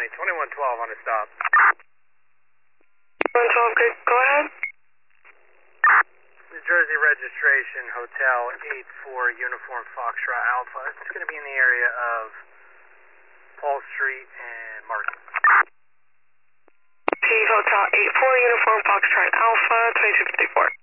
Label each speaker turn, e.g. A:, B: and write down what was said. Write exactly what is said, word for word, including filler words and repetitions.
A: twenty-one twelve on a stop.
B: one twelve, good, go ahead.
A: New Jersey registration, Hotel eight four Uniform Foxtrot Alpha. It's going to be in the area of Paul Street and Market.
B: T Hotel eight four Uniform Foxtrot Alpha, twenty-two fifty-four.